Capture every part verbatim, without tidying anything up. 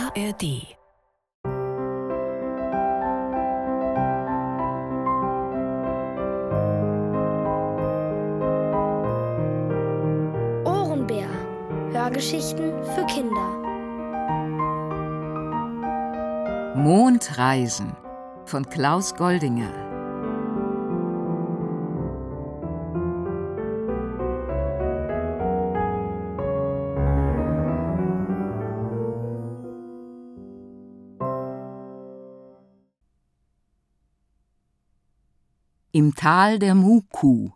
A R D. Ohrenbär. Hörgeschichten für Kinder. Mondreisen von Klaus Goldinger. Im Tal der Muku.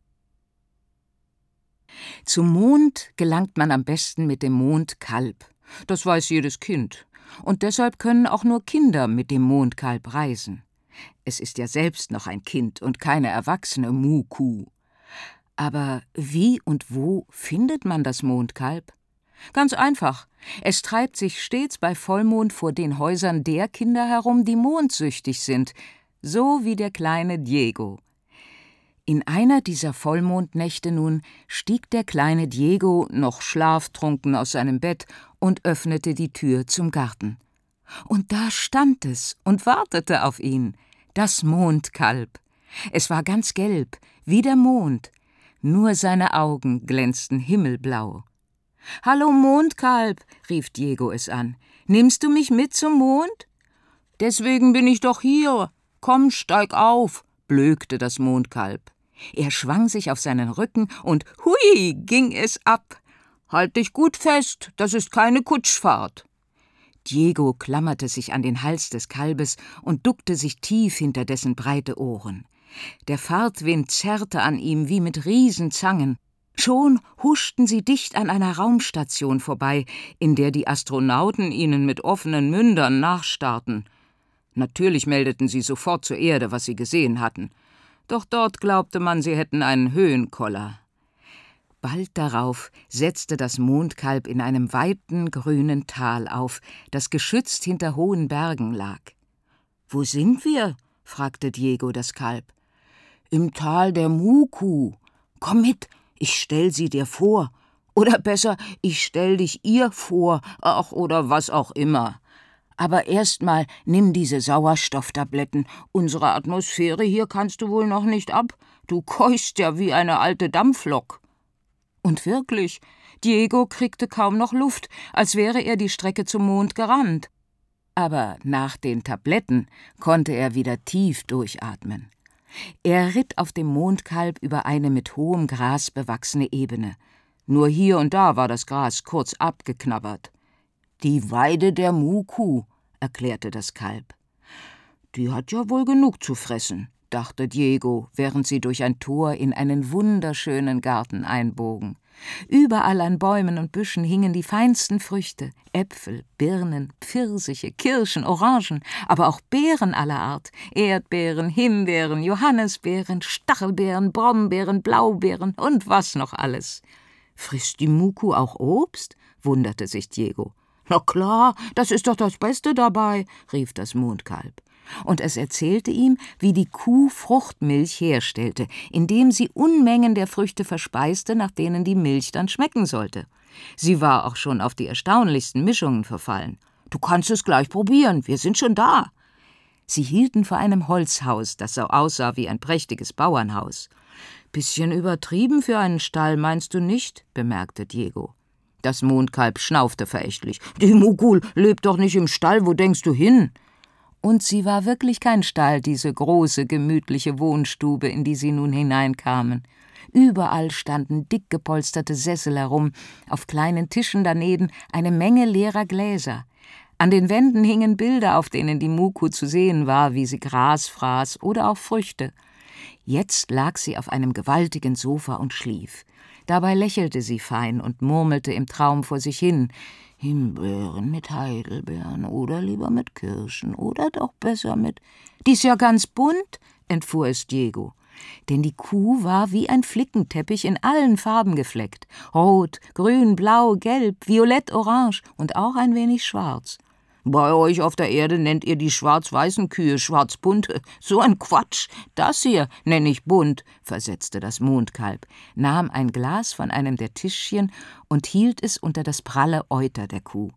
Zum Mond gelangt man am besten mit dem Mondkalb. Das weiß jedes Kind. Und deshalb können auch nur Kinder mit dem Mondkalb reisen. Es ist ja selbst noch ein Kind und keine erwachsene Muku. Aber wie und wo findet man das Mondkalb? Ganz einfach. Es treibt sich stets bei Vollmond vor den Häusern der Kinder herum, die mondsüchtig sind. So wie der kleine Diego. In einer dieser Vollmondnächte nun stieg der kleine Diego noch schlaftrunken aus seinem Bett und öffnete die Tür zum Garten. Und da stand es und wartete auf ihn, das Mondkalb. Es war ganz gelb, wie der Mond, nur seine Augen glänzten himmelblau. »Hallo Mondkalb«, rief Diego es an, »nimmst du mich mit zum Mond?« »Deswegen bin ich doch hier. Komm, steig auf«, blökte das Mondkalb. Er schwang sich auf seinen Rücken und hui, ging es ab. »Halt dich gut fest, das ist keine Kutschfahrt.« Diego klammerte sich an den Hals des Kalbes und duckte sich tief hinter dessen breite Ohren. Der Fahrtwind zerrte an ihm wie mit Riesenzangen. Schon huschten sie dicht an einer Raumstation vorbei, in der die Astronauten ihnen mit offenen Mündern nachstarrten. Natürlich meldeten sie sofort zur Erde, was sie gesehen hatten. Doch dort glaubte man, sie hätten einen Höhenkoller. Bald darauf setzte das Mondkalb in einem weiten, grünen Tal auf, das geschützt hinter hohen Bergen lag. »Wo sind wir?« fragte Diego das Kalb. »Im Tal der Muku. Komm mit, ich stell sie dir vor. Oder besser, ich stell dich ihr vor, ach, oder was auch immer. Aber erst mal nimm diese Sauerstofftabletten. Unsere Atmosphäre hier kannst du wohl noch nicht ab. Du keuchst ja wie eine alte Dampflok.« Und wirklich, Diego kriegte kaum noch Luft, als wäre er die Strecke zum Mond gerannt. Aber nach den Tabletten konnte er wieder tief durchatmen. Er ritt auf dem Mondkalb über eine mit hohem Gras bewachsene Ebene. Nur hier und da war das Gras kurz abgeknabbert. »Die Weide der Muku«, erklärte das Kalb. »Die hat ja wohl genug zu fressen«, dachte Diego, während sie durch ein Tor in einen wunderschönen Garten einbogen. Überall an Bäumen und Büschen hingen die feinsten Früchte, Äpfel, Birnen, Pfirsiche, Kirschen, Orangen, aber auch Beeren aller Art, Erdbeeren, Himbeeren, Johannisbeeren, Stachelbeeren, Brombeeren, Blaubeeren und was noch alles. »Frisst die Muku auch Obst?« wunderte sich Diego. »Na klar, das ist doch das Beste dabei«, rief das Mondkalb. Und es erzählte ihm, wie die Kuh Fruchtmilch herstellte, indem sie Unmengen der Früchte verspeiste, nach denen die Milch dann schmecken sollte. Sie war auch schon auf die erstaunlichsten Mischungen verfallen. »Du kannst es gleich probieren, wir sind schon da.« Sie hielten vor einem Holzhaus, das so aussah wie ein prächtiges Bauernhaus. »Bisschen übertrieben für einen Stall, meinst du nicht?«, bemerkte Diego. Das Mondkalb schnaufte verächtlich. »Die Muku lebt doch nicht im Stall, wo denkst du hin?« Und sie war wirklich kein Stall, diese große, gemütliche Wohnstube, in die sie nun hineinkamen. Überall standen dick gepolsterte Sessel herum, auf kleinen Tischen daneben eine Menge leerer Gläser. An den Wänden hingen Bilder, auf denen die Muku zu sehen war, wie sie Gras fraß oder auch Früchte. Jetzt lag sie auf einem gewaltigen Sofa und schlief. Dabei lächelte sie fein und murmelte im Traum vor sich hin. »Himbeeren mit Heidelbeeren oder lieber mit Kirschen oder doch besser mit...« »Die ist ja ganz bunt«, entfuhr es Diego. Denn die Kuh war wie ein Flickenteppich in allen Farben gefleckt. Rot, grün, blau, gelb, violett, orange und auch ein wenig schwarz. »Bei euch auf der Erde nennt ihr die schwarz-weißen Kühe schwarzbunte. So ein Quatsch. Das hier nenne ich bunt«, versetzte das Mondkalb, nahm ein Glas von einem der Tischchen und hielt es unter das pralle Euter der Kuh.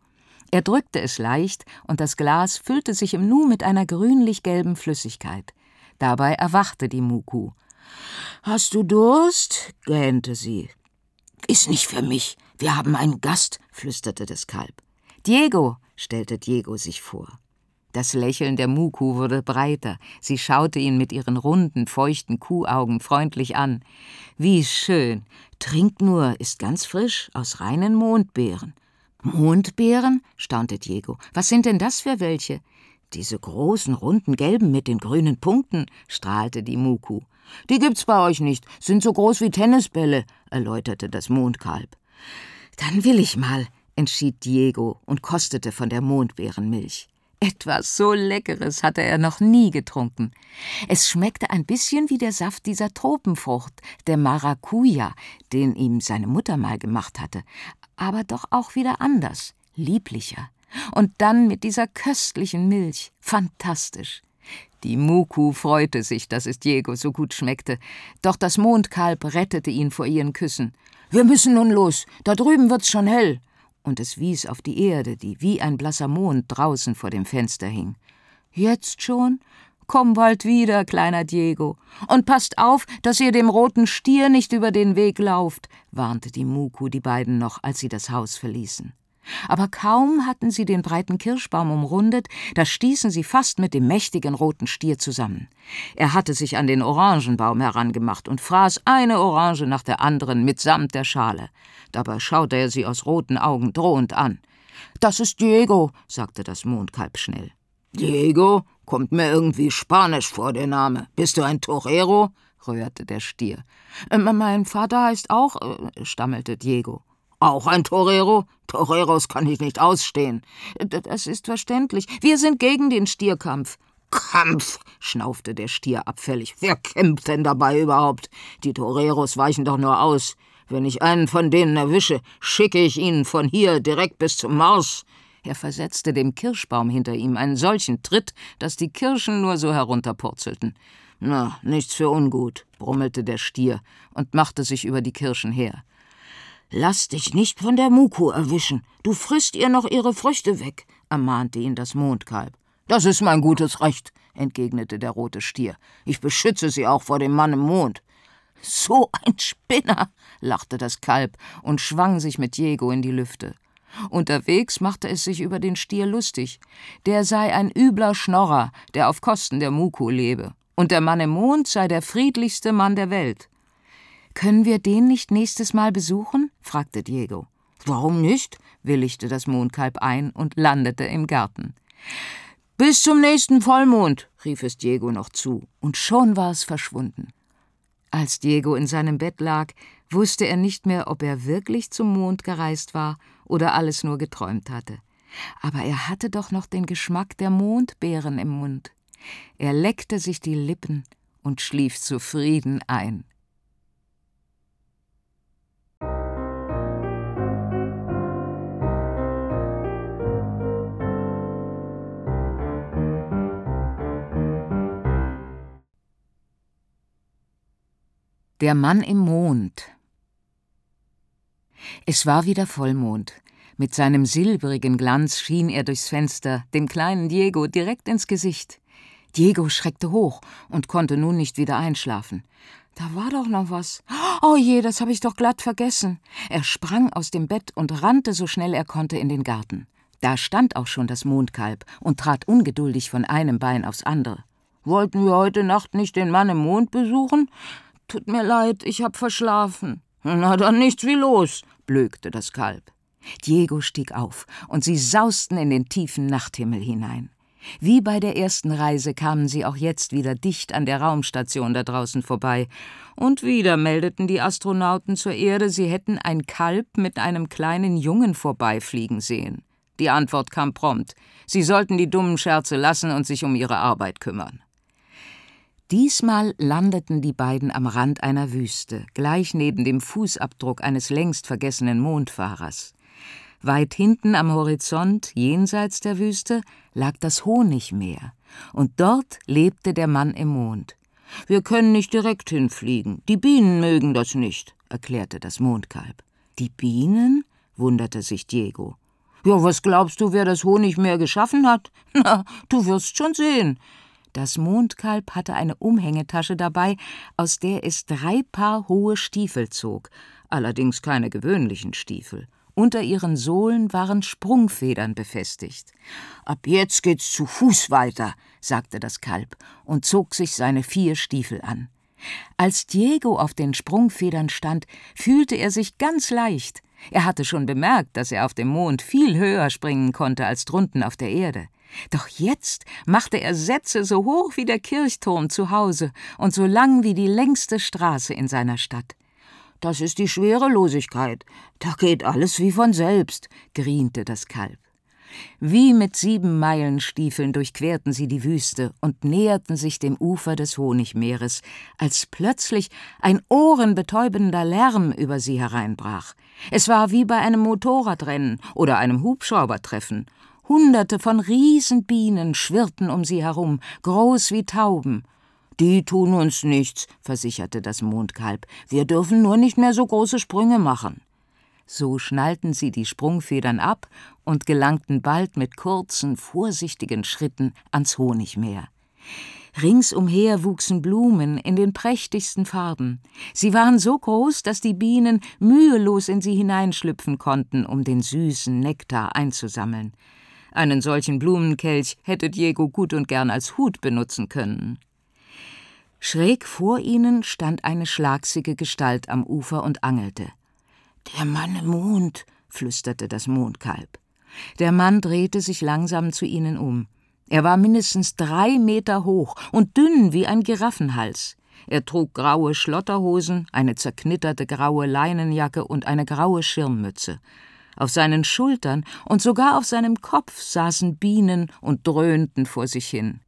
Er drückte es leicht, und das Glas füllte sich im Nu mit einer grünlich-gelben Flüssigkeit. Dabei erwachte die Muhkuh. »Hast du Durst?« gähnte sie. »Ist nicht für mich, wir haben einen Gast«, flüsterte das Kalb. »Diego«, stellte Diego sich vor. Das Lächeln der Muhkuh wurde breiter. Sie schaute ihn mit ihren runden, feuchten Kuhaugen freundlich an. »Wie schön! Trink nur, ist ganz frisch, aus reinen Mondbeeren.« »Mondbeeren?« staunte Diego. »Was sind denn das für welche?« »Diese großen, runden, gelben mit den grünen Punkten«, strahlte die Muhkuh. »Die gibt's bei euch nicht, sind so groß wie Tennisbälle«, erläuterte das Mondkalb. »Dann will ich mal«, entschied Diego und kostete von der Mondbeerenmilch. Etwas so Leckeres hatte er noch nie getrunken. Es schmeckte ein bisschen wie der Saft dieser Tropenfrucht, der Maracuja, den ihm seine Mutter mal gemacht hatte, aber doch auch wieder anders, lieblicher. Und dann mit dieser köstlichen Milch. Fantastisch. Die Muhkuh freute sich, dass es Diego so gut schmeckte, doch das Mondkalb rettete ihn vor ihren Küssen. »Wir müssen nun los, da drüben wird's schon hell.« Und es wies auf die Erde, die wie ein blasser Mond draußen vor dem Fenster hing. »Jetzt schon? Komm bald wieder, kleiner Diego. Und passt auf, dass ihr dem roten Stier nicht über den Weg lauft«, warnte die Muhkuh die beiden noch, als sie das Haus verließen. Aber kaum hatten sie den breiten Kirschbaum umrundet, da stießen sie fast mit dem mächtigen roten Stier zusammen. Er hatte sich an den Orangenbaum herangemacht und fraß eine Orange nach der anderen mitsamt der Schale. Dabei schaute er sie aus roten Augen drohend an. »Das ist Diego«, sagte das Mondkalb schnell. »Diego? Kommt mir irgendwie spanisch vor, der Name. Bist du ein Torero?«, rührte der Stier. Äh, »Mein Vater heißt auch«, äh, stammelte Diego. »Auch ein Torero? Toreros kann ich nicht ausstehen.« »Das ist verständlich. Wir sind gegen den Stierkampf.« »Kampf«, schnaufte der Stier abfällig. »Wer kämpft denn dabei überhaupt? Die Toreros weichen doch nur aus. Wenn ich einen von denen erwische, schicke ich ihn von hier direkt bis zum Mars.« Er versetzte dem Kirschbaum hinter ihm einen solchen Tritt, dass die Kirschen nur so herunterpurzelten. »Na, nichts für ungut«, brummelte der Stier und machte sich über die Kirschen her. »Lass dich nicht von der Muhkuh erwischen. Du frisst ihr noch ihre Früchte weg«, ermahnte ihn das Mondkalb. »Das ist mein gutes Recht«, entgegnete der rote Stier. »Ich beschütze sie auch vor dem Mann im Mond.« »So ein Spinner«, lachte das Kalb und schwang sich mit Diego in die Lüfte. Unterwegs machte es sich über den Stier lustig. Der sei ein übler Schnorrer, der auf Kosten der Muhkuh lebe. Und der Mann im Mond sei der friedlichste Mann der Welt. »Können wir den nicht nächstes Mal besuchen?« fragte Diego. »Warum nicht?«, willigte das Mondkalb ein und landete im Garten. »Bis zum nächsten Vollmond«, rief es Diego noch zu, und schon war es verschwunden. Als Diego in seinem Bett lag, wusste er nicht mehr, ob er wirklich zum Mond gereist war oder alles nur geträumt hatte. Aber er hatte doch noch den Geschmack der Mondbeeren im Mund. Er leckte sich die Lippen und schlief zufrieden ein. Der Mann im Mond. Es war wieder Vollmond. Mit seinem silbrigen Glanz schien er durchs Fenster dem kleinen Diego direkt ins Gesicht. Diego schreckte hoch und konnte nun nicht wieder einschlafen. Da war doch noch was. Oh je, das habe ich doch glatt vergessen. Er sprang aus dem Bett und rannte so schnell er konnte in den Garten. Da stand auch schon das Mondkalb und trat ungeduldig von einem Bein aufs andere. »Wollten wir heute Nacht nicht den Mann im Mond besuchen?« »Tut mir leid, ich hab verschlafen.« »Na dann nichts wie los«, blökte das Kalb. Diego stieg auf, und sie sausten in den tiefen Nachthimmel hinein. Wie bei der ersten Reise kamen sie auch jetzt wieder dicht an der Raumstation da draußen vorbei. Und wieder meldeten die Astronauten zur Erde, sie hätten ein Kalb mit einem kleinen Jungen vorbeifliegen sehen. Die Antwort kam prompt. Sie sollten die dummen Scherze lassen und sich um ihre Arbeit kümmern. Diesmal landeten die beiden am Rand einer Wüste, gleich neben dem Fußabdruck eines längst vergessenen Mondfahrers. Weit hinten am Horizont, jenseits der Wüste, lag das Honigmeer, und dort lebte der Mann im Mond. »Wir können nicht direkt hinfliegen, die Bienen mögen das nicht«, erklärte das Mondkalb. »Die Bienen?«, wunderte sich Diego. Ja, was glaubst du, wer das Honigmeer geschaffen hat? Na, du wirst schon sehen. Das Mondkalb hatte eine Umhängetasche dabei, aus der es drei Paar hohe Stiefel zog, allerdings keine gewöhnlichen Stiefel. Unter ihren Sohlen waren Sprungfedern befestigt. »Ab jetzt geht's zu Fuß weiter«, sagte das Kalb und zog sich seine vier Stiefel an. Als Diego auf den Sprungfedern stand, fühlte er sich ganz leicht. Er hatte schon bemerkt, dass er auf dem Mond viel höher springen konnte als drunten auf der Erde. Doch jetzt machte er Sätze so hoch wie der Kirchturm zu Hause und so lang wie die längste Straße in seiner Stadt. »Das ist die Schwerelosigkeit. Da geht alles wie von selbst«, griente das Kalb. Wie mit Siebenmeilenstiefeln durchquerten sie die Wüste und näherten sich dem Ufer des Honigmeeres, als plötzlich ein ohrenbetäubender Lärm über sie hereinbrach. Es war wie bei einem Motorradrennen oder einem Hubschraubertreffen. Hunderte von Riesenbienen schwirrten um sie herum, groß wie Tauben. »Die tun uns nichts«, versicherte das Mondkalb. »Wir dürfen nur nicht mehr so große Sprünge machen.« So schnallten sie die Sprungfedern ab und gelangten bald mit kurzen, vorsichtigen Schritten ans Honigmeer. Ringsumher wuchsen Blumen in den prächtigsten Farben. Sie waren so groß, dass die Bienen mühelos in sie hineinschlüpfen konnten, um den süßen Nektar einzusammeln. Einen solchen Blumenkelch hätte Diego gut und gern als Hut benutzen können. Schräg vor ihnen stand eine schlagsige Gestalt am Ufer und angelte. »Der Mann im Mond«, flüsterte das Mondkalb. Der Mann drehte sich langsam zu ihnen um. Er war mindestens drei Meter hoch und dünn wie ein Giraffenhals. Er trug graue Schlotterhosen, eine zerknitterte graue Leinenjacke und eine graue Schirmmütze. Auf seinen Schultern und sogar auf seinem Kopf saßen Bienen und dröhnten vor sich hin.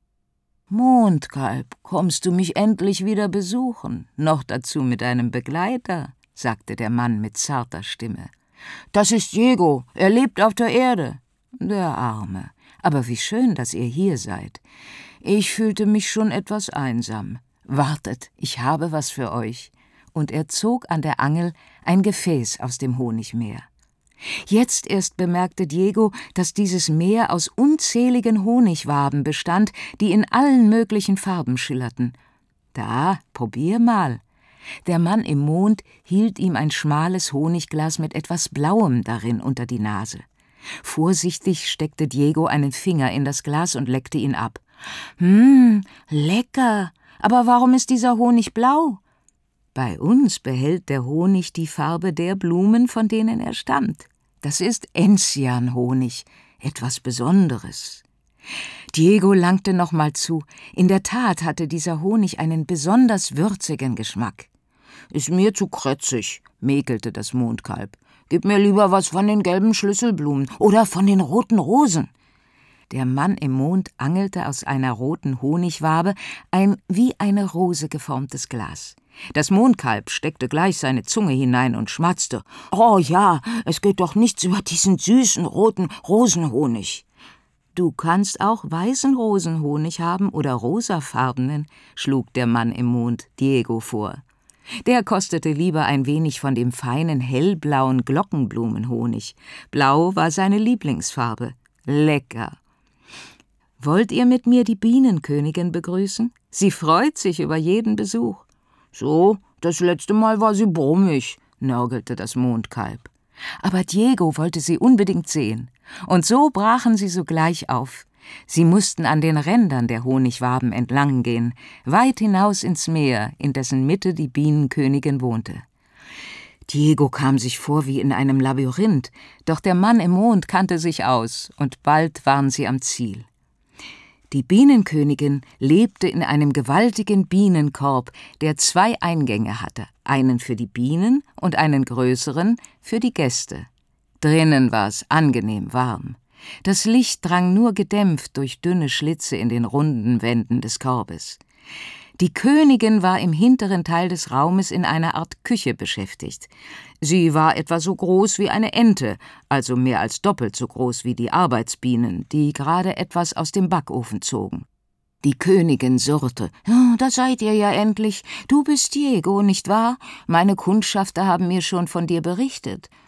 »Mondkalb, kommst du mich endlich wieder besuchen, noch dazu mit einem Begleiter?« sagte der Mann mit zarter Stimme. »Das ist Diego, er lebt auf der Erde.« »Der Arme, aber wie schön, dass ihr hier seid. Ich fühlte mich schon etwas einsam. Wartet, ich habe was für euch.« Und er zog an der Angel ein Gefäß aus dem Honigmeer. Jetzt erst bemerkte Diego, dass dieses Meer aus unzähligen Honigwaben bestand, die in allen möglichen Farben schillerten. »Da, probier mal.« Der Mann im Mond hielt ihm ein schmales Honigglas mit etwas Blauem darin unter die Nase. Vorsichtig steckte Diego einen Finger in das Glas und leckte ihn ab. »Hm, lecker. Aber warum ist dieser Honig blau?« »Bei uns behält der Honig die Farbe der Blumen, von denen er stammt. Das ist Enzianhonig, etwas Besonderes.« Diego langte nochmal zu. In der Tat hatte dieser Honig einen besonders würzigen Geschmack. »Ist mir zu krätzig«, mäkelte das Mondkalb. »Gib mir lieber was von den gelben Schlüsselblumen oder von den roten Rosen.« Der Mann im Mond angelte aus einer roten Honigwabe ein wie eine Rose geformtes Glas. Das Mondkalb steckte gleich seine Zunge hinein und schmatzte. »Oh ja, es geht doch nichts über diesen süßen roten Rosenhonig.« »Du kannst auch weißen Rosenhonig haben oder rosafarbenen«, schlug der Mann im Mond Diego vor. Der kostete lieber ein wenig von dem feinen, hellblauen Glockenblumenhonig. Blau war seine Lieblingsfarbe. Lecker. »Wollt ihr mit mir die Bienenkönigin begrüßen? Sie freut sich über jeden Besuch.« »So, das letzte Mal war sie brummig«, nörgelte das Mondkalb. Aber Diego wollte sie unbedingt sehen. Und so brachen sie sogleich auf. Sie mussten an den Rändern der Honigwaben entlang gehen, weit hinaus ins Meer, in dessen Mitte die Bienenkönigin wohnte. Diego kam sich vor wie in einem Labyrinth, doch der Mann im Mond kannte sich aus, und bald waren sie am Ziel. Die Bienenkönigin lebte in einem gewaltigen Bienenkorb, der zwei Eingänge hatte, einen für die Bienen und einen größeren für die Gäste. Drinnen war es angenehm warm. Das Licht drang nur gedämpft durch dünne Schlitze in den runden Wänden des Korbes. Die Königin war im hinteren Teil des Raumes in einer Art Küche beschäftigt. Sie war etwa so groß wie eine Ente, also mehr als doppelt so groß wie die Arbeitsbienen, die gerade etwas aus dem Backofen zogen. Die Königin surrte. »Oh, da seid ihr ja endlich. Du bist Diego, nicht wahr? Meine Kundschafter haben mir schon von dir berichtet.«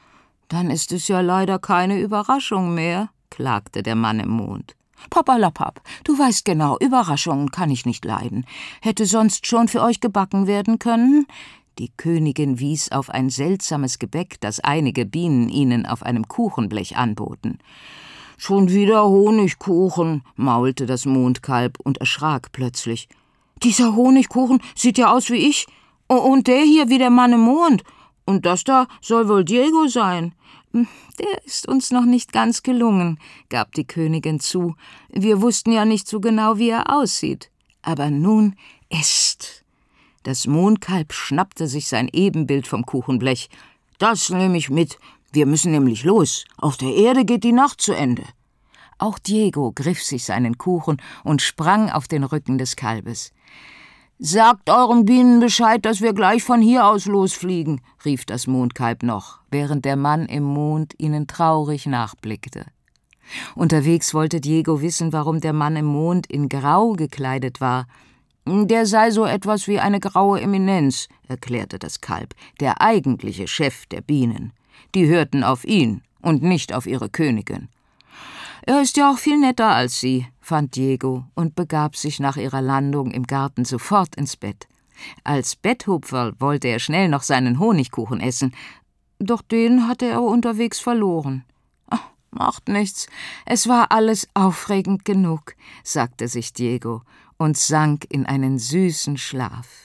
»Dann ist es ja leider keine Überraschung mehr«, klagte der Mann im Mond. »Papperlapapp, du weißt genau, Überraschungen kann ich nicht leiden. Hätte sonst schon für euch gebacken werden können?« Die Königin wies auf ein seltsames Gebäck, das einige Bienen ihnen auf einem Kuchenblech anboten. »Schon wieder Honigkuchen«, maulte das Mondkalb und erschrak plötzlich. »Dieser Honigkuchen sieht ja aus wie ich, und der hier wie der Mann im Mond. Und das da soll wohl Diego sein.« »Der ist uns noch nicht ganz gelungen«, gab die Königin zu. »Wir wussten ja nicht so genau, wie er aussieht. Aber nun esst!« Das Mondkalb schnappte sich sein Ebenbild vom Kuchenblech. »Das nehme ich mit. Wir müssen nämlich los. Auf der Erde geht die Nacht zu Ende.« Auch Diego griff sich seinen Kuchen und sprang auf den Rücken des Kalbes. »Sagt euren Bienen Bescheid, dass wir gleich von hier aus losfliegen«, rief das Mondkalb noch, während der Mann im Mond ihnen traurig nachblickte. Unterwegs wollte Diego wissen, warum der Mann im Mond in Grau gekleidet war. »Der sei so etwas wie eine graue Eminenz«, erklärte das Kalb, »der eigentliche Chef der Bienen. Die hörten auf ihn und nicht auf ihre Königin.« »Er ist ja auch viel netter als sie«, fand Diego und begab sich nach ihrer Landung im Garten sofort ins Bett. Als Betthupferl wollte er schnell noch seinen Honigkuchen essen, doch den hatte er unterwegs verloren. »Ach, macht nichts, es war alles aufregend genug«, sagte sich Diego und sank in einen süßen Schlaf.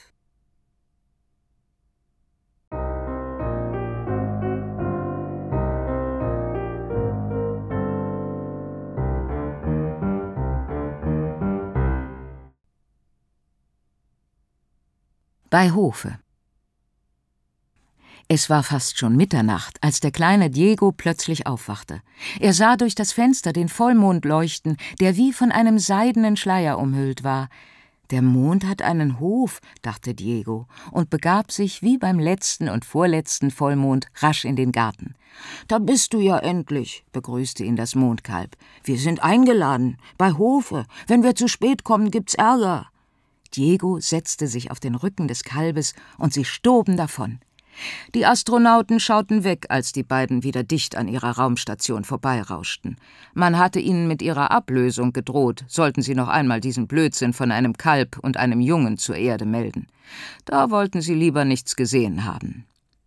Bei Hofe. Es war fast schon Mitternacht, als der kleine Diego plötzlich aufwachte. Er sah durch das Fenster den Vollmond leuchten, der wie von einem seidenen Schleier umhüllt war. »Der Mond hat einen Hof«, dachte Diego und begab sich wie beim letzten und vorletzten Vollmond rasch in den Garten. »Da bist du ja endlich«, begrüßte ihn das Mondkalb. »Wir sind eingeladen, bei Hofe. Wenn wir zu spät kommen, gibt's Ärger.« Diego setzte sich auf den Rücken des Kalbes und sie stoben davon. Die Astronauten schauten weg, als die beiden wieder dicht an ihrer Raumstation vorbeirauschten. Man hatte ihnen mit ihrer Ablösung gedroht, sollten sie noch einmal diesen Blödsinn von einem Kalb und einem Jungen zur Erde melden. Da wollten sie lieber nichts gesehen haben.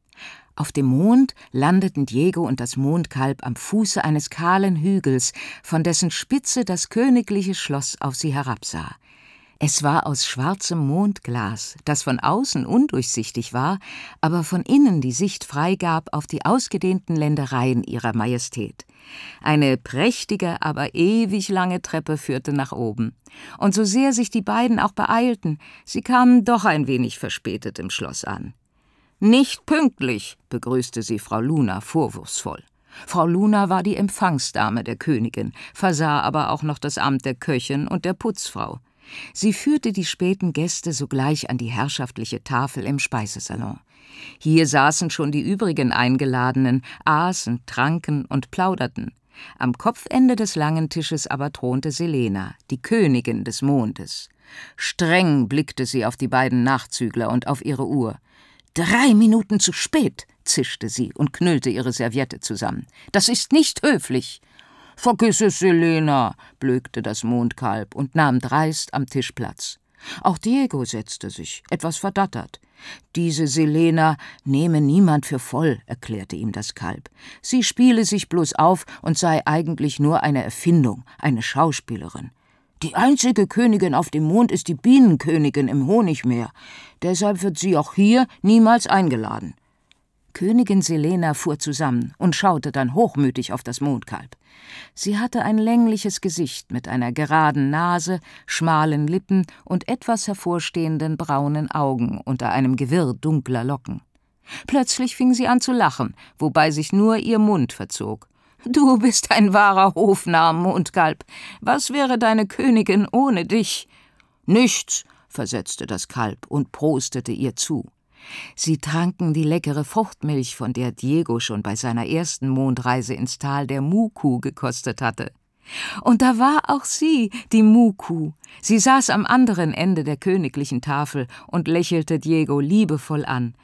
Auf dem Mond landeten Diego und das Mondkalb am Fuße eines kahlen Hügels, von dessen Spitze das königliche Schloss auf sie herabsah. Es war aus schwarzem Mondglas, das von außen undurchsichtig war, aber von innen die Sicht freigab auf die ausgedehnten Ländereien ihrer Majestät. Eine prächtige, aber ewig lange Treppe führte nach oben. Und so sehr sich die beiden auch beeilten, sie kamen doch ein wenig verspätet im Schloss an. »Nicht pünktlich«, begrüßte sie Frau Luna vorwurfsvoll. Frau Luna war die Empfangsdame der Königin, versah aber auch noch das Amt der Köchin und der Putzfrau. Sie führte die späten Gäste sogleich an die herrschaftliche Tafel im Speisesalon. Hier saßen schon die übrigen Eingeladenen, aßen, tranken und plauderten. Am Kopfende des langen Tisches aber thronte Selena, die Königin des Mondes. Streng blickte sie auf die beiden Nachzügler und auf ihre Uhr. »Drei Minuten zu spät«, zischte sie und knüllte ihre Serviette zusammen. »Das ist nicht höflich.« »Vergiss es, Selena«, blökte das Mondkalb und nahm dreist am Tisch Platz. Auch Diego setzte sich, etwas verdattert. »Diese Selena nehme niemand für voll«, erklärte ihm das Kalb. »Sie spiele sich bloß auf und sei eigentlich nur eine Erfindung, eine Schauspielerin. Die einzige Königin auf dem Mond ist die Bienenkönigin im Honigmeer. Deshalb wird sie auch hier niemals eingeladen.« Königin Selena fuhr zusammen und schaute dann hochmütig auf das Mondkalb. Sie hatte ein längliches Gesicht mit einer geraden Nase, schmalen Lippen und etwas hervorstehenden braunen Augen unter einem Gewirr dunkler Locken. Plötzlich fing sie an zu lachen, wobei sich nur ihr Mund verzog. »Du bist ein wahrer Hofnarr, Mondkalb. Was wäre deine Königin ohne dich?« »Nichts«, versetzte das Kalb und prostete ihr zu. Sie tranken die leckere Fruchtmilch, von der Diego schon bei seiner ersten Mondreise ins Tal der Muku gekostet hatte. Und da war auch sie, die Muku. Sie saß am anderen Ende der königlichen Tafel und lächelte Diego liebevoll an.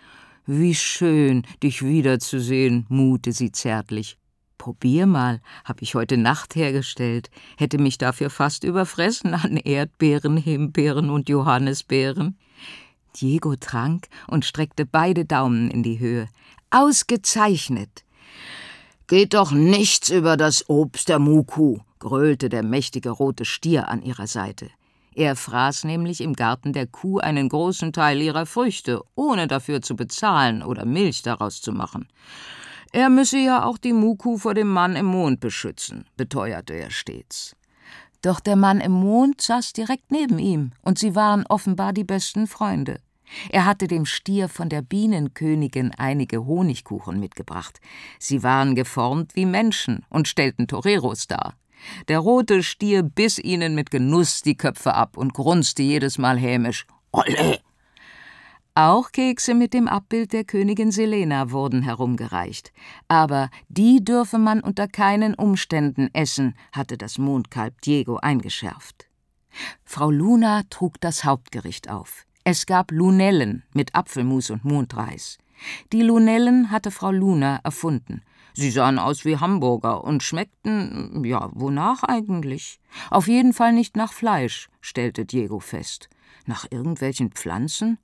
»Wie schön, dich wiederzusehen«, muhte sie zärtlich. »Probier mal, hab ich heute Nacht hergestellt, hätte mich dafür fast überfressen an Erdbeeren, Himbeeren und Johannisbeeren.« Diego trank und streckte beide Daumen in die Höhe. »Ausgezeichnet!« »Geht doch nichts über das Obst der Muku«, gröhlte der mächtige rote Stier an ihrer Seite. Er fraß nämlich im Garten der Kuh einen großen Teil ihrer Früchte, ohne dafür zu bezahlen oder Milch daraus zu machen. Er müsse ja auch die Muku vor dem Mann im Mond beschützen, beteuerte er stets. Doch der Mann im Mond saß direkt neben ihm, und sie waren offenbar die besten Freunde. Er hatte dem Stier von der Bienenkönigin einige Honigkuchen mitgebracht. Sie waren geformt wie Menschen und stellten Toreros dar. Der rote Stier biss ihnen mit Genuss die Köpfe ab und grunzte jedes Mal hämisch: »Olle!« Auch Kekse mit dem Abbild der Königin Selena wurden herumgereicht. Aber die dürfe man unter keinen Umständen essen, hatte das Mondkalb Diego eingeschärft. Frau Luna trug das Hauptgericht auf. Es gab Lunellen mit Apfelmus und Mondreis. Die Lunellen hatte Frau Luna erfunden. Sie sahen aus wie Hamburger und schmeckten, ja, wonach eigentlich? Auf jeden Fall nicht nach Fleisch, stellte Diego fest. Nach irgendwelchen Pflanzen?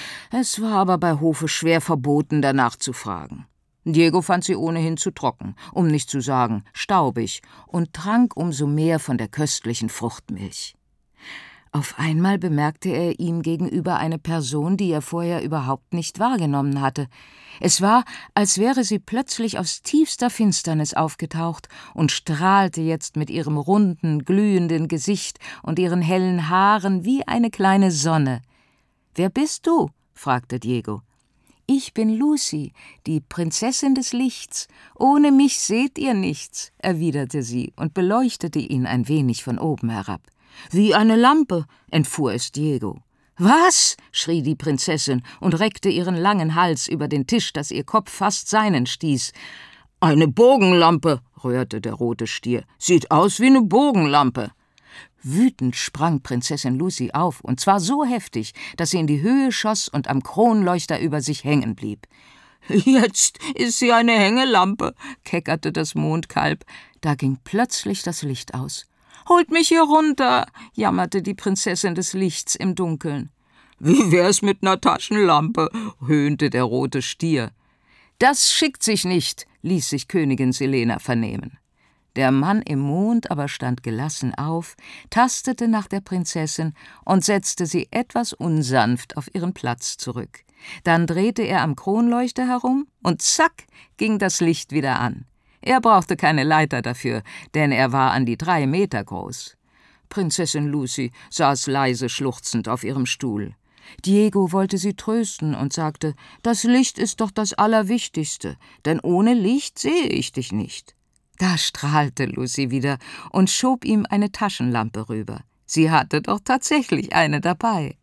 Es war aber bei Hofe schwer verboten, danach zu fragen. Diego fand sie ohnehin zu trocken, um nicht zu sagen staubig, und trank umso mehr von der köstlichen Fruchtmilch. Auf einmal bemerkte er ihm gegenüber eine Person, die er vorher überhaupt nicht wahrgenommen hatte. Es war, als wäre sie plötzlich aus tiefster Finsternis aufgetaucht und strahlte jetzt mit ihrem runden, glühenden Gesicht und ihren hellen Haaren wie eine kleine Sonne. »Wer bist du?« fragte Diego. »Ich bin Lucy, die Prinzessin des Lichts. Ohne mich seht ihr nichts«, erwiderte sie und beleuchtete ihn ein wenig von oben herab. »Wie eine Lampe«, entfuhr es Diego. »Was?« schrie die Prinzessin und reckte ihren langen Hals über den Tisch, dass ihr Kopf fast seinen stieß. »Eine Bogenlampe«, rührte der rote Stier. »Sieht aus wie eine Bogenlampe.« Wütend sprang Prinzessin Lucy auf, und zwar so heftig, dass sie in die Höhe schoss und am Kronleuchter über sich hängen blieb. »Jetzt ist sie eine Hängelampe«, keckerte das Mondkalb. Da ging plötzlich das Licht aus. »Holt mich hier runter«, jammerte die Prinzessin des Lichts im Dunkeln. »Wie wär's mit ner Taschenlampe«, höhnte der rote Stier. »Das schickt sich nicht«, ließ sich Königin Selena vernehmen. Der Mann im Mond aber stand gelassen auf, tastete nach der Prinzessin und setzte sie etwas unsanft auf ihren Platz zurück. Dann drehte er am Kronleuchter herum, und zack, ging das Licht wieder an. Er brauchte keine Leiter dafür, denn er war an die drei Meter groß. Prinzessin Lucy saß leise schluchzend auf ihrem Stuhl. Diego wollte sie trösten und sagte, »Das Licht ist doch das Allerwichtigste, denn ohne Licht sehe ich dich nicht.« Da strahlte Lucy wieder und schob ihm eine Taschenlampe rüber. Sie hatte doch tatsächlich eine dabei.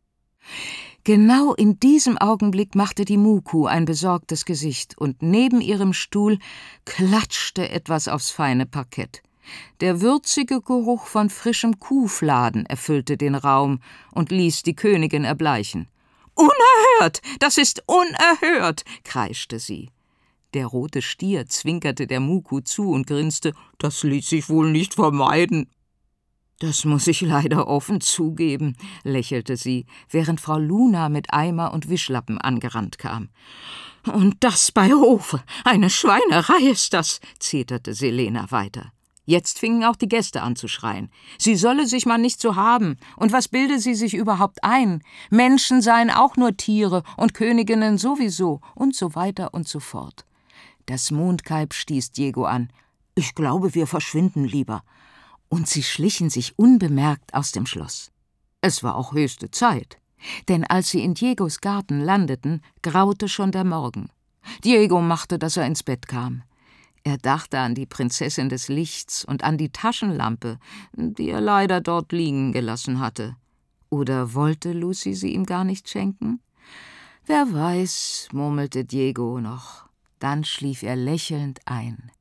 Genau in diesem Augenblick machte die Muku ein besorgtes Gesicht, und neben ihrem Stuhl klatschte etwas aufs feine Parkett. Der würzige Geruch von frischem Kuhfladen erfüllte den Raum und ließ die Königin erbleichen. »Unerhört! Das ist unerhört!« kreischte sie. Der rote Stier zwinkerte der Muku zu und grinste. »Das ließ sich wohl nicht vermeiden.« »Das muss ich leider offen zugeben«, lächelte sie, während Frau Luna mit Eimer und Wischlappen angerannt kam. »Und das bei Hofe! Eine Schweinerei ist das«, zeterte Selena weiter. Jetzt fingen auch die Gäste an zu schreien. Sie solle sich mal nicht so haben. Und was bilde sie sich überhaupt ein? Menschen seien auch nur Tiere und Königinnen sowieso und so weiter und so fort. Das Mondkalb stieß Diego an. »Ich glaube, wir verschwinden lieber.« Und sie schlichen sich unbemerkt aus dem Schloss. Es war auch höchste Zeit, denn als sie in Diegos Garten landeten, graute schon der Morgen. Diego machte, dass er ins Bett kam. Er dachte an die Prinzessin des Lichts und an die Taschenlampe, die er leider dort liegen gelassen hatte. Oder wollte Lucy sie ihm gar nicht schenken? Wer weiß, murmelte Diego noch. Dann schlief er lächelnd ein.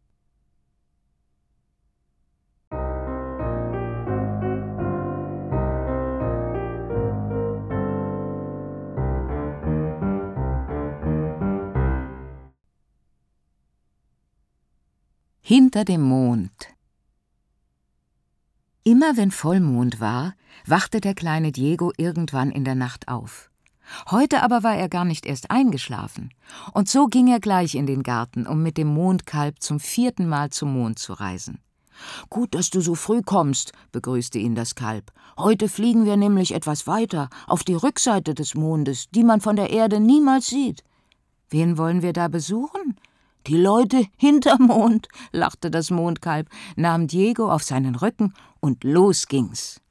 Hinter dem Mond. Immer wenn Vollmond war, wachte der kleine Diego irgendwann in der Nacht auf. Heute aber war er gar nicht erst eingeschlafen. Und so ging er gleich in den Garten, um mit dem Mondkalb zum vierten Mal zum Mond zu reisen. »Gut, dass du so früh kommst«, begrüßte ihn das Kalb. »Heute fliegen wir nämlich etwas weiter, auf die Rückseite des Mondes, die man von der Erde niemals sieht.« »Wen wollen wir da besuchen?« »Die Leute hinterm Mond«, lachte das Mondkalb, nahm Diego auf seinen Rücken und los ging's.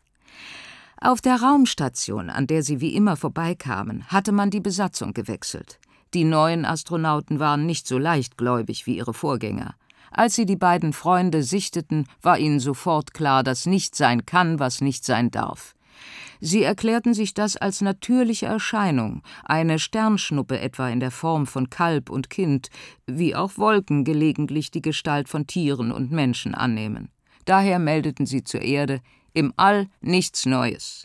Auf der Raumstation, an der sie wie immer vorbeikamen, hatte man die Besatzung gewechselt. Die neuen Astronauten waren nicht so leichtgläubig wie ihre Vorgänger. Als sie die beiden Freunde sichteten, war ihnen sofort klar, dass nicht sein kann, was nicht sein darf. Sie erklärten sich das als natürliche Erscheinung, eine Sternschnuppe etwa in der Form von Kalb und Kind, wie auch Wolken gelegentlich die Gestalt von Tieren und Menschen annehmen. Daher meldeten sie zur Erde: Im All nichts Neues.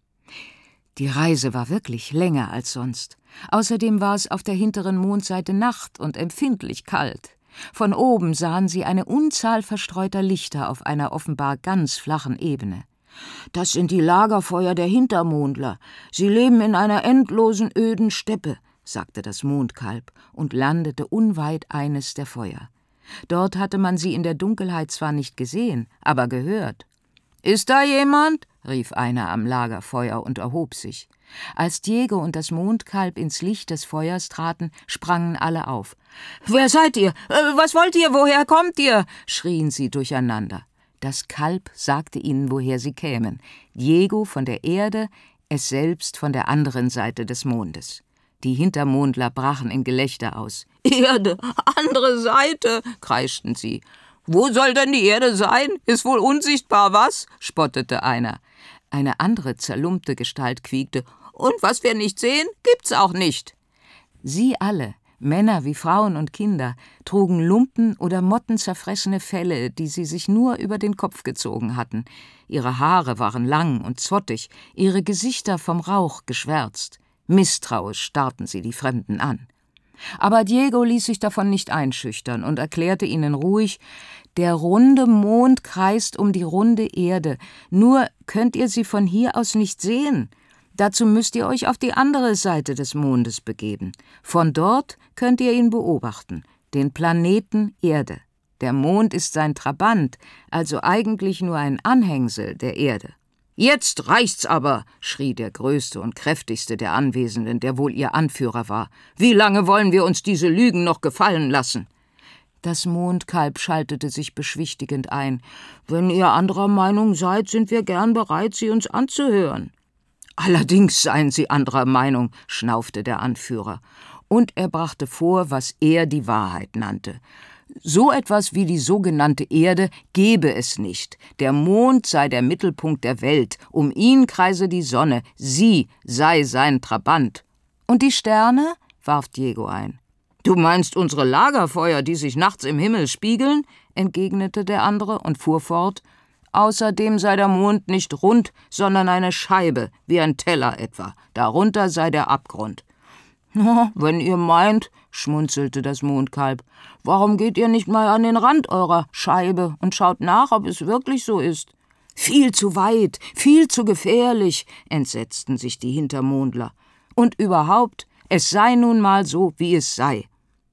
Die Reise war wirklich länger als sonst. Außerdem war es auf der hinteren Mondseite Nacht und empfindlich kalt. Von oben sahen sie eine Unzahl verstreuter Lichter auf einer offenbar ganz flachen Ebene. »Das sind die Lagerfeuer der Hintermondler. Sie leben in einer endlosen, öden Steppe«, sagte das Mondkalb und landete unweit eines der Feuer. Dort hatte man sie in der Dunkelheit zwar nicht gesehen, aber gehört. »Ist da jemand?« rief einer am Lagerfeuer und erhob sich. Als Diego und das Mondkalb ins Licht des Feuers traten, sprangen alle auf. »Wer seid ihr? Was wollt ihr? Woher kommt ihr?« schrien sie durcheinander. Das Kalb sagte ihnen, woher sie kämen. Diego von der Erde, es selbst von der anderen Seite des Mondes. Die Hintermondler brachen in Gelächter aus. »Erde, andere Seite«, kreischten sie. »Wo soll denn die Erde sein? Ist wohl unsichtbar, was?« spottete einer. Eine andere zerlumpte Gestalt quiekte. »Und was wir nicht sehen, gibt's auch nicht.« Sie alle, Männer wie Frauen und Kinder, trugen Lumpen oder mottenzerfressene Felle, die sie sich nur über den Kopf gezogen hatten. Ihre Haare waren lang und zottig, ihre Gesichter vom Rauch geschwärzt. Misstrauisch starrten sie die Fremden an. Aber Diego ließ sich davon nicht einschüchtern und erklärte ihnen ruhig: »Der runde Mond kreist um die runde Erde, nur könnt ihr sie von hier aus nicht sehen. Dazu müsst ihr euch auf die andere Seite des Mondes begeben. Von dort könnt ihr ihn beobachten, den Planeten Erde. Der Mond ist sein Trabant, also eigentlich nur ein Anhängsel der Erde.« »Jetzt reicht's aber«, schrie der größte und kräftigste der Anwesenden, der wohl ihr Anführer war. »Wie lange wollen wir uns diese Lügen noch gefallen lassen?« Das Mondkalb schaltete sich beschwichtigend ein. »Wenn ihr anderer Meinung seid, sind wir gern bereit, sie uns anzuhören.« »Allerdings seien Sie anderer Meinung«, schnaufte der Anführer. Und er brachte vor, was er die Wahrheit nannte. So etwas wie die sogenannte Erde gebe es nicht. Der Mond sei der Mittelpunkt der Welt, um ihn kreise die Sonne, sie sei sein Trabant. »Und die Sterne?«, warf Diego ein. »Du meinst unsere Lagerfeuer, die sich nachts im Himmel spiegeln?«, entgegnete der andere und fuhr fort. »Außerdem sei der Mond nicht rund, sondern eine Scheibe, wie ein Teller etwa. Darunter sei der Abgrund.« »Na, wenn ihr meint«, schmunzelte das Mondkalb, »warum geht ihr nicht mal an den Rand eurer Scheibe und schaut nach, ob es wirklich so ist?« »Viel zu weit, viel zu gefährlich«, entsetzten sich die Hintermondler. »Und überhaupt, es sei nun mal so, wie es sei.«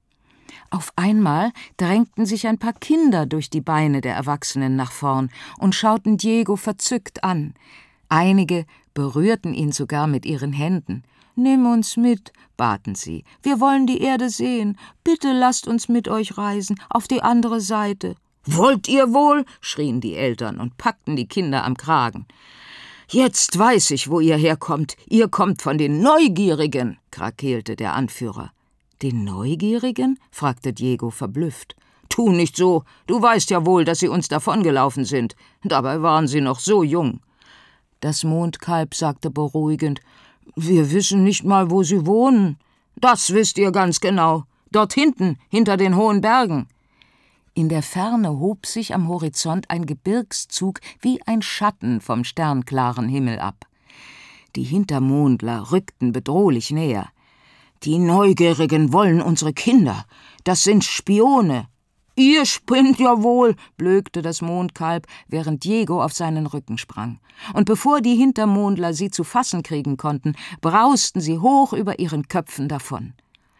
Auf einmal drängten sich ein paar Kinder durch die Beine der Erwachsenen nach vorn und schauten Diego verzückt an. Einige berührten ihn sogar mit ihren Händen. »Nimm uns mit«, baten sie, »wir wollen die Erde sehen. Bitte lasst uns mit euch reisen, auf die andere Seite.« »Wollt ihr wohl?«, schrien die Eltern und packten die Kinder am Kragen. »Jetzt weiß ich, wo ihr herkommt. Ihr kommt von den Neugierigen«, krakeelte der Anführer. »Den Neugierigen?«, fragte Diego verblüfft. »Tu nicht so, du weißt ja wohl, dass sie uns davongelaufen sind. Dabei waren sie noch so jung.« Das Mondkalb sagte beruhigend: »Wir wissen nicht mal, wo sie wohnen.« »Das wisst ihr ganz genau. Dort hinten, hinter den hohen Bergen.« In der Ferne hob sich am Horizont ein Gebirgszug wie ein Schatten vom sternklaren Himmel ab. Die Hintermondler rückten bedrohlich näher. »Die Neugierigen wollen unsere Kinder. Das sind Spione.« »Ihr spinnt ja wohl«, blökte das Mondkalb, während Diego auf seinen Rücken sprang. Und bevor die Hintermondler sie zu fassen kriegen konnten, brausten sie hoch über ihren Köpfen davon.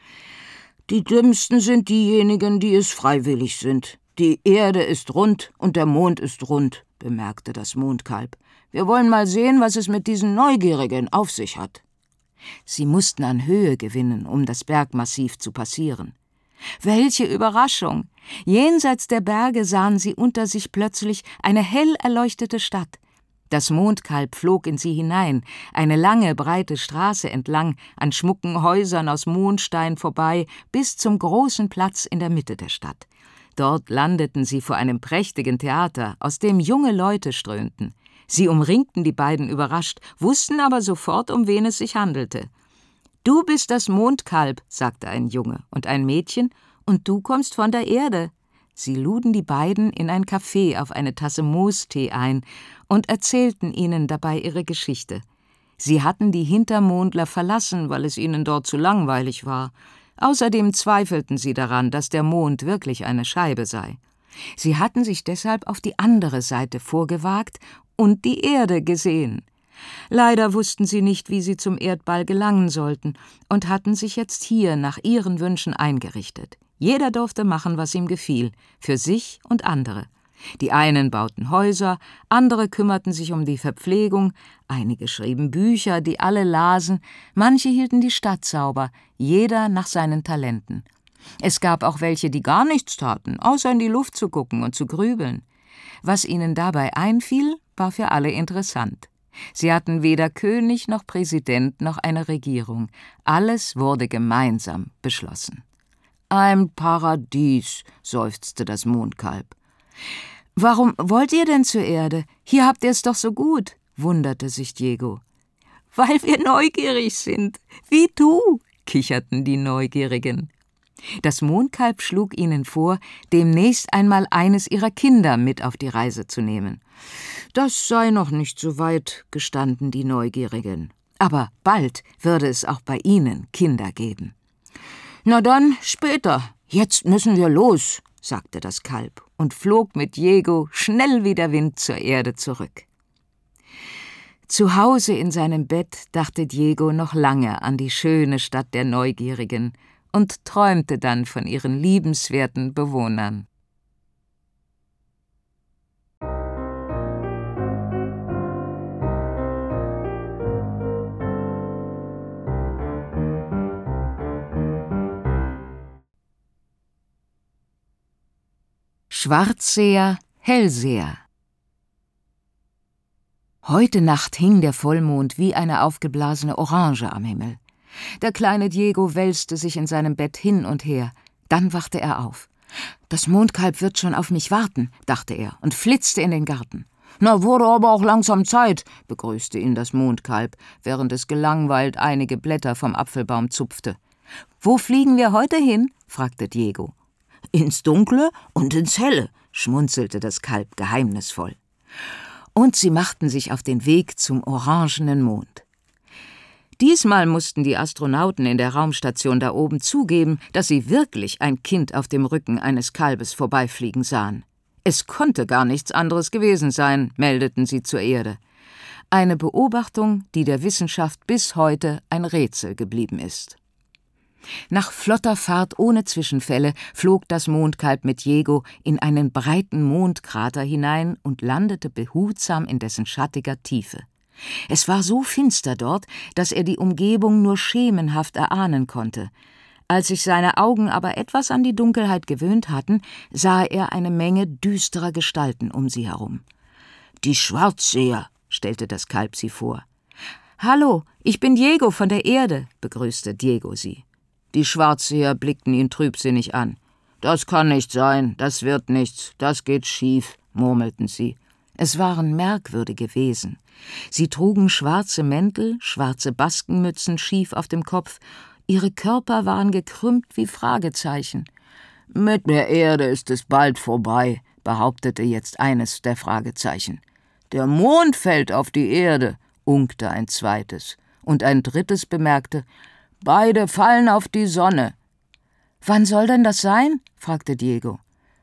»Die Dümmsten sind diejenigen, die es freiwillig sind. Die Erde ist rund und der Mond ist rund«, bemerkte das Mondkalb. »Wir wollen mal sehen, was es mit diesen Neugierigen auf sich hat.« Sie mussten an Höhe gewinnen, um das Bergmassiv zu passieren. Welche Überraschung! Jenseits der Berge sahen sie unter sich plötzlich eine hell erleuchtete Stadt. Das Mondkalb flog in sie hinein, eine lange, breite Straße entlang, an schmucken Häusern aus Mondstein vorbei, bis zum großen Platz in der Mitte der Stadt. Dort landeten sie vor einem prächtigen Theater, aus dem junge Leute strömten. Sie umringten die beiden überrascht, wussten aber sofort, um wen es sich handelte. »Du bist das Mondkalb«, sagte ein Junge, und ein Mädchen, »und du kommst von der Erde.« Sie luden die beiden in ein Café auf eine Tasse Moostee ein und erzählten ihnen dabei ihre Geschichte. Sie hatten die Hintermondler verlassen, weil es ihnen dort zu langweilig war. Außerdem zweifelten sie daran, dass der Mond wirklich eine Scheibe sei. Sie hatten sich deshalb auf die andere Seite vorgewagt und die Erde gesehen. Leider wussten sie nicht, wie sie zum Erdball gelangen sollten und hatten sich jetzt hier nach ihren Wünschen eingerichtet. Jeder durfte machen, was ihm gefiel, für sich und andere. Die einen bauten Häuser, andere kümmerten sich um die Verpflegung, einige schrieben Bücher, die alle lasen, manche hielten die Stadt sauber, jeder nach seinen Talenten. Es gab auch welche, die gar nichts taten, außer in die Luft zu gucken und zu grübeln. Was ihnen dabei einfiel, war für alle interessant. Sie hatten weder König noch Präsident noch eine Regierung. Alles wurde gemeinsam beschlossen. »Ein Paradies«, seufzte das Mondkalb. »Warum wollt ihr denn zur Erde? Hier habt ihr es doch so gut«, wunderte sich Diego. »Weil wir neugierig sind, wie du«, kicherten die Neugierigen. Das Mondkalb schlug ihnen vor, demnächst einmal eines ihrer Kinder mit auf die Reise zu nehmen. Das sei noch nicht so weit, gestanden die Neugierigen. Aber bald würde es auch bei ihnen Kinder geben. »Na dann, später. Jetzt müssen wir los«, sagte das Kalb und flog mit Diego schnell wie der Wind zur Erde zurück. Zu Hause in seinem Bett dachte Diego noch lange an die schöne Stadt der Neugierigen und träumte dann von ihren liebenswerten Bewohnern. Schwarzseher, Hellseher. Heute Nacht hing der Vollmond wie eine aufgeblasene Orange am Himmel. Der kleine Diego wälzte sich in seinem Bett hin und her. Dann wachte er auf. »Das Mondkalb wird schon auf mich warten«, dachte er und flitzte in den Garten. »Na, wurde aber auch langsam Zeit«, begrüßte ihn das Mondkalb, während es gelangweilt einige Blätter vom Apfelbaum zupfte. »Wo fliegen wir heute hin?« fragte Diego. »Ins Dunkle und ins Helle«, schmunzelte das Kalb geheimnisvoll. Und sie machten sich auf den Weg zum orangenen Mond. Diesmal mussten die Astronauten in der Raumstation da oben zugeben, dass sie wirklich ein Kind auf dem Rücken eines Kalbes vorbeifliegen sahen. Es konnte gar nichts anderes gewesen sein, meldeten sie zur Erde. Eine Beobachtung, die der Wissenschaft bis heute ein Rätsel geblieben ist. Nach flotter Fahrt ohne Zwischenfälle flog das Mondkalb mit Diego in einen breiten Mondkrater hinein und landete behutsam in dessen schattiger Tiefe. Es war so finster dort, dass er die Umgebung nur schemenhaft erahnen konnte. Als sich seine Augen aber etwas an die Dunkelheit gewöhnt hatten, sah er eine Menge düsterer Gestalten um sie herum. »Die Schwarzseher«, stellte das Kalb sie vor. »Hallo, ich bin Diego von der Erde«, begrüßte Diego sie. Die Schwarzseher blickten ihn trübsinnig an. »Das kann nicht sein, das wird nichts, das geht schief«, murmelten sie. Es waren merkwürdige Wesen. Sie trugen schwarze Mäntel, schwarze Baskenmützen schief auf dem Kopf. Ihre Körper waren gekrümmt wie Fragezeichen. »Mit der Erde ist es bald vorbei«, behauptete jetzt eines der Fragezeichen. »Der Mond fällt auf die Erde«, unkte ein zweites. Und ein drittes bemerkte, »Beide fallen auf die Sonne.« »Wann soll denn das sein?« fragte Diego.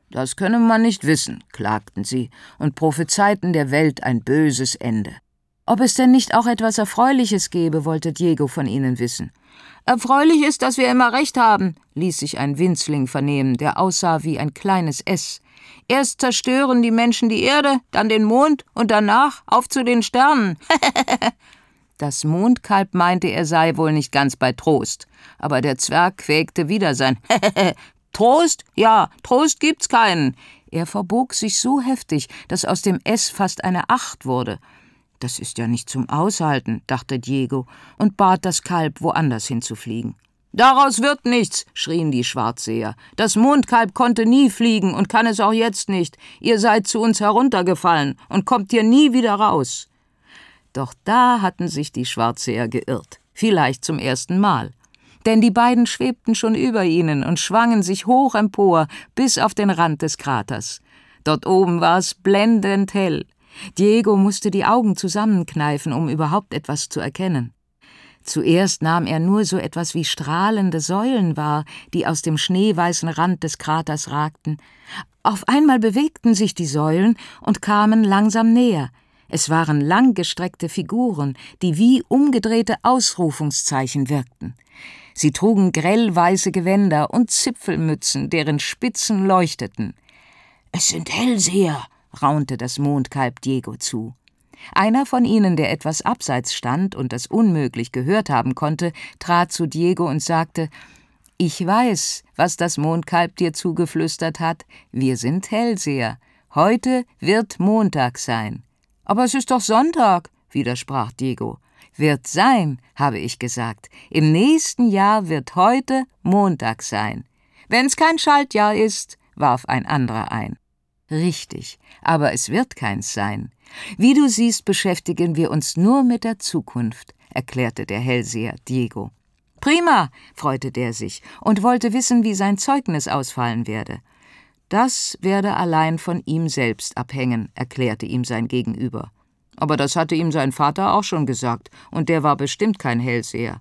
»Das könne man nicht wissen«, klagten sie und prophezeiten der Welt ein böses Ende. Ob es denn nicht auch etwas Erfreuliches gebe, wollte Diego von ihnen wissen. »Erfreulich ist, dass wir immer recht haben«, ließ sich ein Winzling vernehmen, der aussah wie ein kleines S. »Erst zerstören die Menschen die Erde, dann den Mond und danach auf zu den Sternen.« Das Mondkalb meinte, er sei wohl nicht ganz bei Trost, aber der Zwerg quäkte wieder sein »Trost? Ja, Trost gibt's keinen.« Er verbog sich so heftig, dass aus dem S fast eine Acht wurde. »Das ist ja nicht zum Aushalten«, dachte Diego und bat das Kalb, woanders hinzufliegen. »Daraus wird nichts«, schrien die Schwarzseher. »Das Mondkalb konnte nie fliegen und kann es auch jetzt nicht. Ihr seid zu uns heruntergefallen und kommt hier nie wieder raus.« Doch da hatten sich die Schwarzseher geirrt, vielleicht zum ersten Mal. Denn die beiden schwebten schon über ihnen und schwangen sich hoch empor bis auf den Rand des Kraters. Dort oben war es blendend hell. Diego musste die Augen zusammenkneifen, um überhaupt etwas zu erkennen. Zuerst nahm er nur so etwas wie strahlende Säulen wahr, die aus dem schneeweißen Rand des Kraters ragten. Auf einmal bewegten sich die Säulen und kamen langsam näher. Es waren langgestreckte Figuren, die wie umgedrehte Ausrufungszeichen wirkten. Sie trugen grellweiße Gewänder und Zipfelmützen, deren Spitzen leuchteten. »Es sind Hellseher«, raunte das Mondkalb Diego zu. Einer von ihnen, der etwas abseits stand und das unmöglich gehört haben konnte, trat zu Diego und sagte: »Ich weiß, was das Mondkalb dir zugeflüstert hat. Wir sind Hellseher. Heute wird Montag sein.« »Aber es ist doch Sonntag«, widersprach Diego. »Wird sein«, habe ich gesagt. »Im nächsten Jahr wird heute Montag sein.« »Wenn's kein Schaltjahr ist«, warf ein anderer ein. »Richtig, aber es wird keins sein. Wie du siehst, beschäftigen wir uns nur mit der Zukunft«, erklärte der Hellseher Diego. »Prima«, freute der sich und wollte wissen, wie sein Zeugnis ausfallen werde. »Das werde allein von ihm selbst abhängen«, erklärte ihm sein Gegenüber. Aber das hatte ihm sein Vater auch schon gesagt, und der war bestimmt kein Hellseher.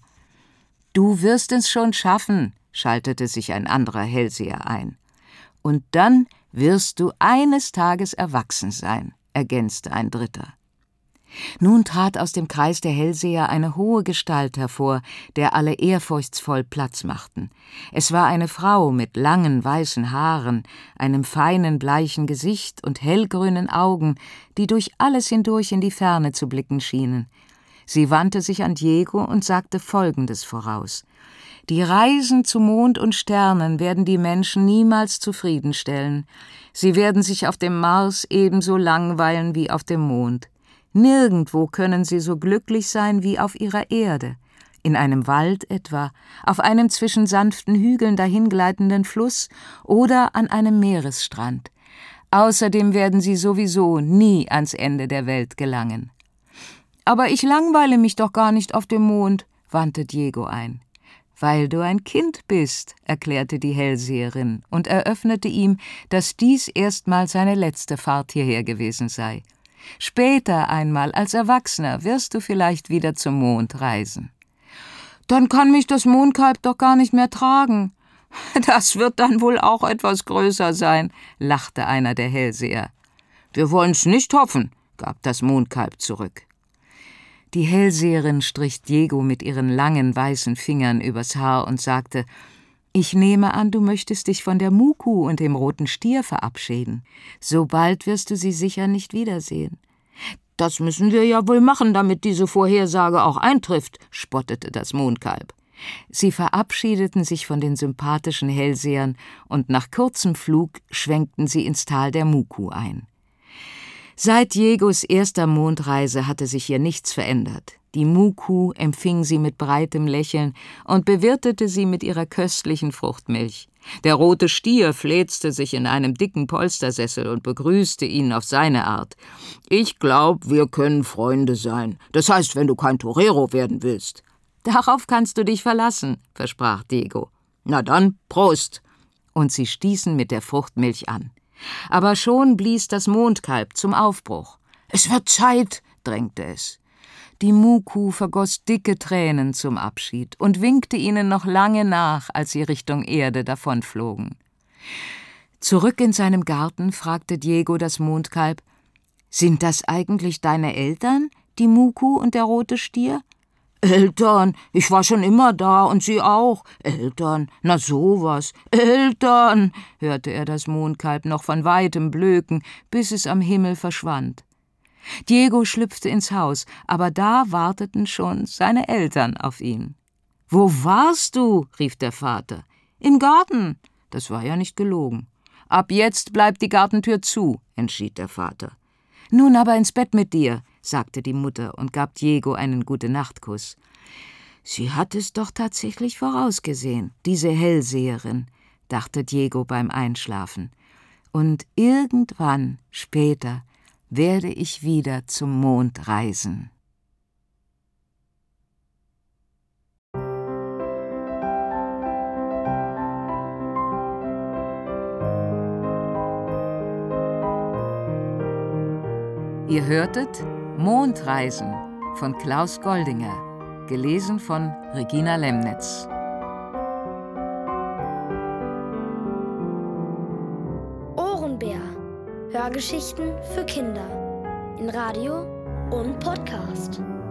»Du wirst es schon schaffen«, schaltete sich ein anderer Hellseher ein. »Und dann wirst du eines Tages erwachsen sein«, ergänzte ein dritter. Nun trat aus dem Kreis der Hellseher eine hohe Gestalt hervor, der alle ehrfurchtsvoll Platz machten. Es war eine Frau mit langen weißen Haaren, einem feinen bleichen Gesicht und hellgrünen Augen, die durch alles hindurch in die Ferne zu blicken schienen. Sie wandte sich an Diego und sagte Folgendes voraus: »Die Reisen zu Mond und Sternen werden die Menschen niemals zufriedenstellen. Sie werden sich auf dem Mars ebenso langweilen wie auf dem Mond. Nirgendwo können sie so glücklich sein wie auf ihrer Erde. In einem Wald etwa, auf einem zwischen sanften Hügeln dahingleitenden Fluss oder an einem Meeresstrand. Außerdem werden sie sowieso nie ans Ende der Welt gelangen.« »Aber ich langweile mich doch gar nicht auf dem Mond«, wandte Diego ein. »Weil du ein Kind bist«, erklärte die Hellseherin und eröffnete ihm, dass dies erstmals seine letzte Fahrt hierher gewesen sei. »Später einmal, als Erwachsener, wirst du vielleicht wieder zum Mond reisen.« »Dann kann mich das Mondkalb doch gar nicht mehr tragen.« »Das wird dann wohl auch etwas größer sein«, lachte einer der Hellseher. »Wir wollen's nicht hoffen«, gab das Mondkalb zurück. Die Hellseherin strich Diego mit ihren langen, weißen Fingern übers Haar und sagte: »Ich nehme an, du möchtest dich von der Muku und dem roten Stier verabschieden. So bald wirst du sie sicher nicht wiedersehen.« »Das müssen wir ja wohl machen, damit diese Vorhersage auch eintrifft«, spottete das Mondkalb. Sie verabschiedeten sich von den sympathischen Hellsehern und nach kurzem Flug schwenkten sie ins Tal der Muku ein. Seit Diegos erster Mondreise hatte sich hier nichts verändert. Die Muku empfing sie mit breitem Lächeln und bewirtete sie mit ihrer köstlichen Fruchtmilch. Der rote Stier fläzte sich in einem dicken Polstersessel und begrüßte ihn auf seine Art. »Ich glaub, wir können Freunde sein. Das heißt, wenn du kein Torero werden willst.« »Darauf kannst du dich verlassen«, versprach Diego. »Na dann, Prost!« Und sie stießen mit der Fruchtmilch an. Aber schon blies das Mondkalb zum Aufbruch. »Es wird Zeit«, drängte es. Die Muku vergoss dicke Tränen zum Abschied und winkte ihnen noch lange nach, als sie Richtung Erde davonflogen. Zurück in seinem Garten fragte Diego das Mondkalb: »Sind das eigentlich deine Eltern, die Muku und der rote Stier?« »Eltern, ich war schon immer da und sie auch. Eltern, na sowas. Eltern«, hörte er das Mondkalb noch von weitem blöken, bis es am Himmel verschwand. Diego schlüpfte ins Haus, aber da warteten schon seine Eltern auf ihn. »Wo warst du?« rief der Vater. »Im Garten.« Das war ja nicht gelogen. »Ab jetzt bleibt die Gartentür zu«, entschied der Vater. »Nun aber ins Bett mit dir«, sagte die Mutter und gab Diego einen Gute-Nacht-Kuss. Sie hat es doch tatsächlich vorausgesehen, diese Hellseherin, dachte Diego beim Einschlafen. Und irgendwann später werde ich wieder zum Mond reisen. Ihr hörtet Mondreisen von Klaus Goldinger, gelesen von Regina Lemnitz. Ohrenbär. Hörgeschichten für Kinder. In Radio und Podcast.